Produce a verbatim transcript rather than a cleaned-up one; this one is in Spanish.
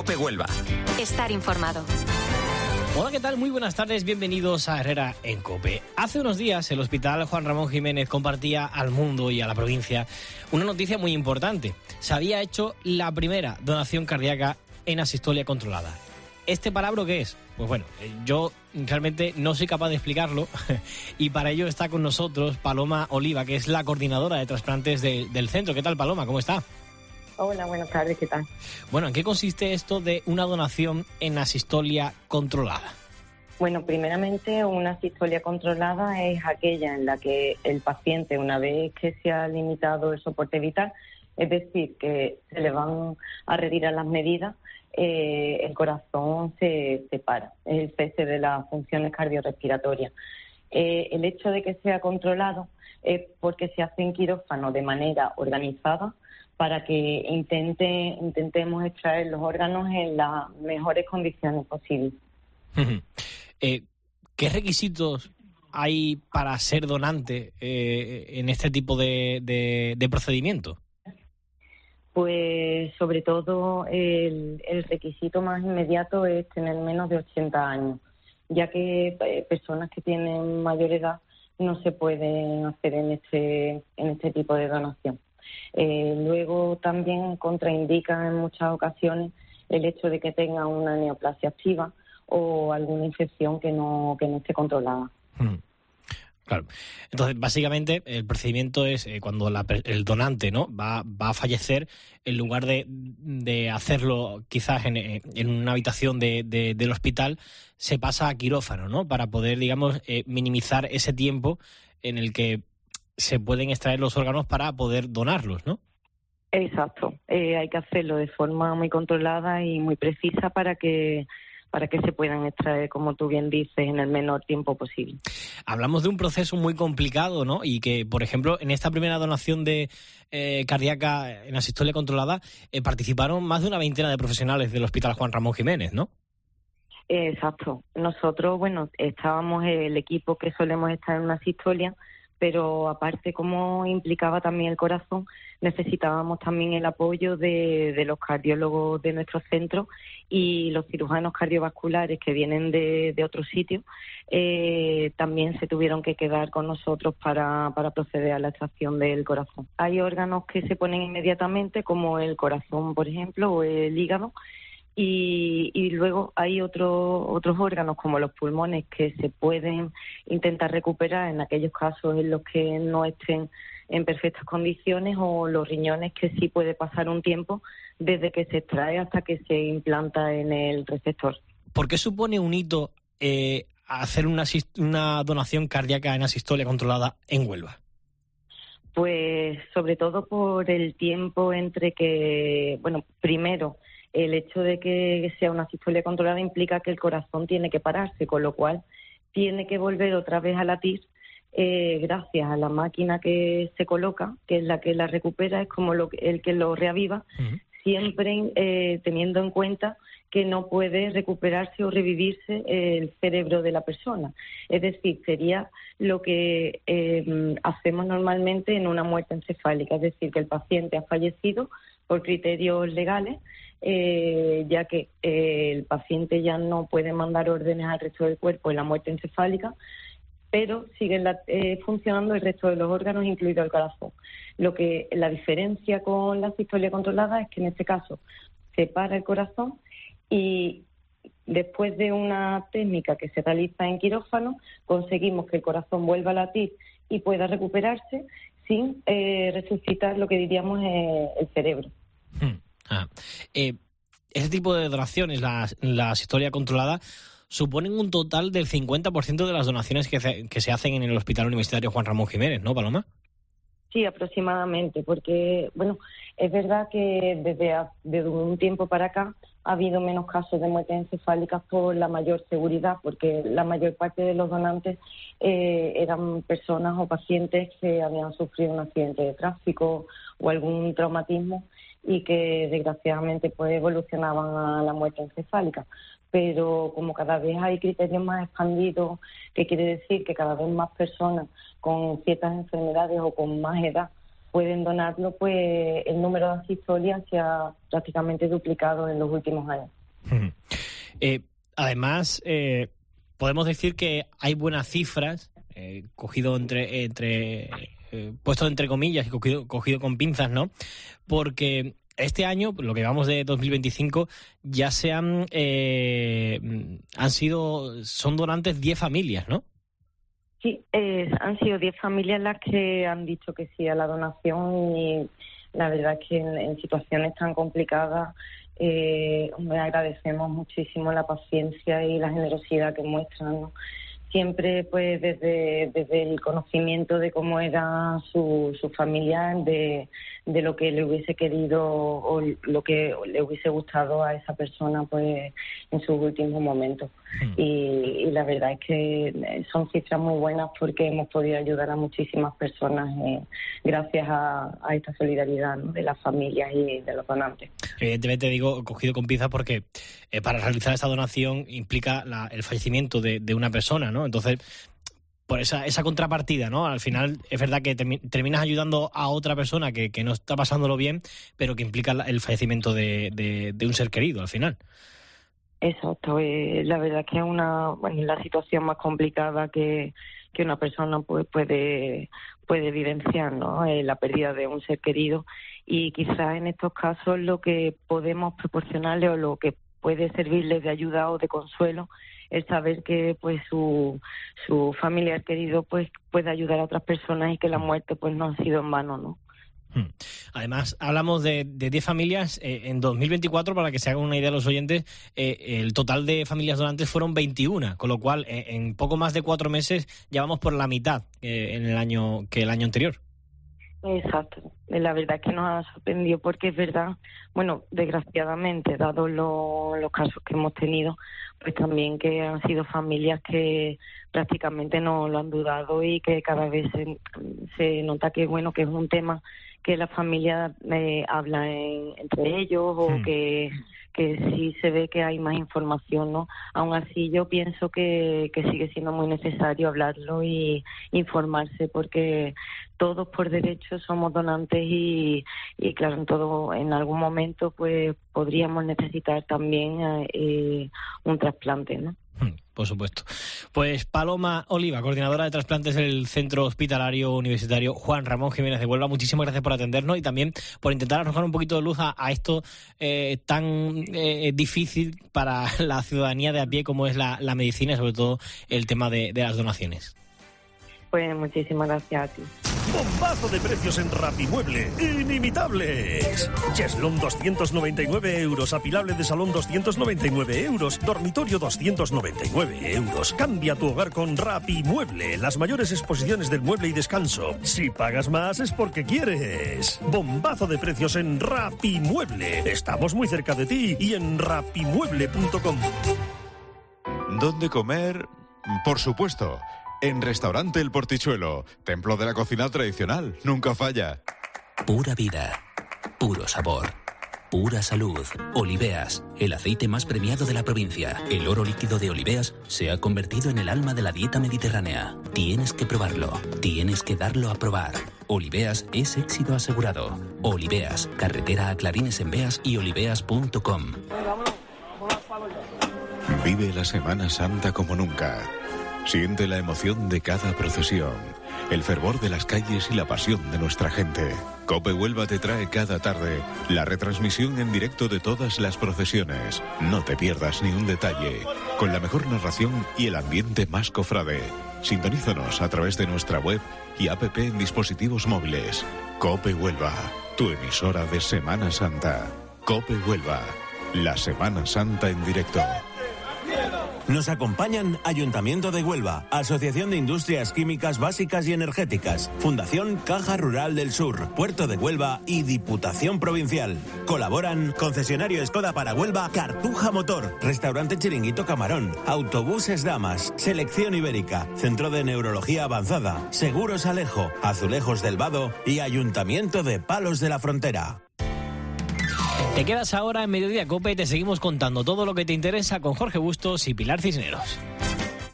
COPE Huelva. Estar informado. Hola, ¿qué tal? Muy buenas tardes, bienvenidos a Herrera en COPE. Hace unos días el Hospital Juan Ramón Jiménez compartía al mundo y a la provincia una noticia muy importante. Se había hecho la primera donación cardíaca en asistolia controlada. ¿Este palabra qué es? Pues bueno, yo realmente no soy capaz de explicarlo y para ello está con nosotros Paloma Oliva, que es la coordinadora de trasplantes de, del centro. ¿Qué tal, Paloma? ¿Cómo está? Hola, buenas tardes, ¿qué tal? Bueno, ¿en qué consiste esto de una donación en asistolia controlada? Bueno, primeramente una asistolia controlada es aquella en la que el paciente, una vez que se ha limitado el soporte vital, es decir, que se le van a retirar las medidas, eh, el corazón se, se para, es el cese de las funciones cardiorrespiratorias. Eh, el hecho de que sea controlado es porque se hace en quirófano de manera organizada, para que intente, intentemos extraer los órganos en las mejores condiciones posibles. eh, ¿Qué requisitos hay para ser donante eh, en este tipo de, de, de procedimiento? Pues sobre todo el, el requisito más inmediato es tener menos de ochenta años, ya que eh, personas que tienen mayor edad no se pueden hacer en este, en este tipo de donación. Eh, luego también contraindican en muchas ocasiones el hecho de que tenga una neoplasia activa o alguna infección que no que no esté controlada. Hmm. Claro. Entonces, básicamente, el procedimiento es eh, cuando la, el donante, ¿no?, va, va a fallecer, en lugar de, de hacerlo quizás en, en una habitación de, de, del hospital, se pasa a quirófano, ¿no?, para poder, digamos, eh, minimizar ese tiempo en el que se pueden extraer los órganos para poder donarlos, ¿no? Exacto. Eh, hay que hacerlo de forma muy controlada y muy precisa para que para que se puedan extraer, como tú bien dices, en el menor tiempo posible. Hablamos de un proceso muy complicado, ¿no? Y que, por ejemplo, en esta primera donación de eh, cardíaca en asistolia controlada eh, participaron más de una veintena de profesionales del Hospital Juan Ramón Jiménez, ¿no? Exacto. Nosotros, bueno, estábamos el equipo que solemos estar en una asistolia, pero aparte, como implicaba también el corazón, necesitábamos también el apoyo de, de los cardiólogos de nuestro centro y los cirujanos cardiovasculares que vienen de, de otros sitios, eh, también se tuvieron que quedar con nosotros para, para proceder a la extracción del corazón. Hay órganos que se ponen inmediatamente, como el corazón, por ejemplo, o el hígado, Y, y luego hay otros otros órganos como los pulmones que se pueden intentar recuperar en aquellos casos en los que no estén en perfectas condiciones, o los riñones, que sí puede pasar un tiempo desde que se extrae hasta que se implanta en el receptor. ¿Por qué supone un hito eh, hacer una, una donación cardíaca en asistolia controlada en Huelva? Pues sobre todo por el tiempo entre que, bueno, primero, el hecho de que sea una asistolia controlada implica que el corazón tiene que pararse, con lo cual tiene que volver otra vez a latir eh, gracias a la máquina que se coloca, que es la que la recupera, es como lo, el que lo reaviva, uh-huh. siempre eh, teniendo en cuenta que no puede recuperarse o revivirse el cerebro de la persona. Es decir, sería lo que eh, hacemos normalmente en una muerte encefálica, es decir, que el paciente ha fallecido por criterios legales, eh, ya que eh, el paciente ya no puede mandar órdenes al resto del cuerpo en la muerte encefálica, pero siguen la, eh, funcionando el resto de los órganos, incluido el corazón. Lo que la diferencia con la asistolia controlada es que en este caso se para el corazón y después de una técnica que se realiza en quirófano conseguimos que el corazón vuelva a latir y pueda recuperarse sin eh, resucitar lo que diríamos eh, el cerebro. Hmm. Ah. Eh, ese tipo de donaciones, la, la asistolia controlada, suponen un total del cincuenta por ciento de las donaciones que se, que se hacen en el Hospital Universitario Juan Ramón Jiménez, ¿no, Paloma? Sí, aproximadamente, porque, bueno, es verdad que desde, a, desde un tiempo para acá ha habido menos casos de muertes encefálicas por la mayor seguridad, porque la mayor parte de los donantes eh, eran personas o pacientes que habían sufrido un accidente de tráfico o algún traumatismo y que desgraciadamente pues evolucionaban a la muerte encefálica. Pero como cada vez hay criterios más expandidos, que quiere decir que cada vez más personas con ciertas enfermedades o con más edad pueden donarlo, pues el número de asistolias se ha prácticamente duplicado en los últimos años. Eh, además, eh, podemos decir que hay buenas cifras, eh, cogido entre, entre eh, puesto entre comillas y cogido, cogido con pinzas, ¿no? Porque este año, lo que vamos de dos mil veinticinco, ya se han, eh, han sido, son donantes diez familias, ¿no? Sí, eh, han sido diez familias las que han dicho que sí a la donación y la verdad es que en, en situaciones tan complicadas eh, me agradecemos muchísimo la paciencia y la generosidad que muestran, ¿no? Siempre pues desde, desde el conocimiento de cómo era su, su familia, de, de lo que le hubiese querido o lo que le hubiese gustado a esa persona pues en sus últimos momentos. Mm. Y, y la verdad es que son cifras muy buenas porque hemos podido ayudar a muchísimas personas eh, gracias a, a esta solidaridad, ¿no?, de las familias y de los donantes. Evidentemente digo cogido con pinzas porque eh, para realizar esta donación implica la, el fallecimiento de, de una persona, ¿no? Entonces, por esa esa contrapartida, ¿no? Al final es verdad que termi- terminas ayudando a otra persona que, que no está pasándolo bien, pero que implica la, el fallecimiento de, de, de un ser querido al final. Exacto, eh, la verdad es que es una, bueno, la situación más complicada que, que una persona pues, puede puede vivenciar, ¿no? Eh, la pérdida de un ser querido, y quizás en estos casos lo que podemos proporcionarle o lo que puede servirles de ayuda o de consuelo es saber que pues su su familiar querido pues puede ayudar a otras personas y que la muerte pues no ha sido en vano, ¿no? Además, hablamos de diez familias. Eh, en dos mil veinticuatro, para que se hagan una idea los oyentes, eh, el total de familias donantes fueron veintiuna, con lo cual eh, en poco más de cuatro meses ya vamos por la mitad eh, en el año que el año anterior. Exacto, la verdad es que nos ha sorprendido porque es verdad, bueno, desgraciadamente, dado lo, los casos que hemos tenido, pues también que han sido familias que prácticamente no lo han dudado y que cada vez se, se nota que, bueno, que es un tema que las familias eh, hablan en, entre ellos o sí. que que sí se ve que hay más información, ¿no? Aún así yo pienso que, que sigue siendo muy necesario hablarlo y informarse, porque todos por derecho somos donantes y, y claro, en todo en algún momento pues podríamos necesitar también eh, un trasplante, ¿no? Por supuesto. Pues Paloma Oliva, coordinadora de trasplantes del Centro Hospitalario Universitario Juan Ramón Jiménez de Huelva, muchísimas gracias por atendernos y también por intentar arrojar un poquito de luz a, a esto eh, tan eh, difícil para la ciudadanía de a pie como es la, la medicina y sobre todo el tema de, de las donaciones. Pues muchísimas gracias a ti. Bombazo de precios en Rapimueble, inimitables. Cheslón doscientos noventa y nueve euros, apilable de salón doscientos noventa y nueve euros, dormitorio doscientos noventa y nueve euros. Cambia tu hogar con Rapimueble, las mayores exposiciones del mueble y descanso. Si pagas más es porque quieres. Bombazo de precios en Rapimueble. Estamos muy cerca de ti y en rapimueble punto com. ¿Dónde comer? Por supuesto. En Restaurante El Portichuelo, templo de la cocina tradicional, nunca falla. Pura vida, puro sabor, pura salud. Oliveas, el aceite más premiado de la provincia. El oro líquido de Oliveas se ha convertido en el alma de la dieta mediterránea. Tienes que probarlo, tienes que darlo a probar. Oliveas es éxito asegurado. Oliveas, carretera a Clarines en Beas y oliveas punto com. Vive la Semana Santa como nunca. Siente la emoción de cada procesión, el fervor de las calles y la pasión de nuestra gente. COPE Huelva te trae cada tarde la retransmisión en directo de todas las procesiones. No te pierdas ni un detalle, con la mejor narración y el ambiente más cofrade. Sintonízanos a través de nuestra web y app en dispositivos móviles. COPE Huelva, tu emisora de Semana Santa. COPE Huelva, la Semana Santa en directo. Nos acompañan Ayuntamiento de Huelva, Asociación de Industrias Químicas Básicas y Energéticas, Fundación Caja Rural del Sur, Puerto de Huelva y Diputación Provincial. Colaboran Concesionario Skoda para Huelva, Cartuja Motor, Restaurante Chiringuito Camarón, Autobuses Damas, Selección Ibérica, Centro de Neurología Avanzada, Seguros Alejo, Azulejos del Vado y Ayuntamiento de Palos de la Frontera. Te quedas ahora en Mediodía COPE y te seguimos contando todo lo que te interesa con Jorge Bustos y Pilar Cisneros.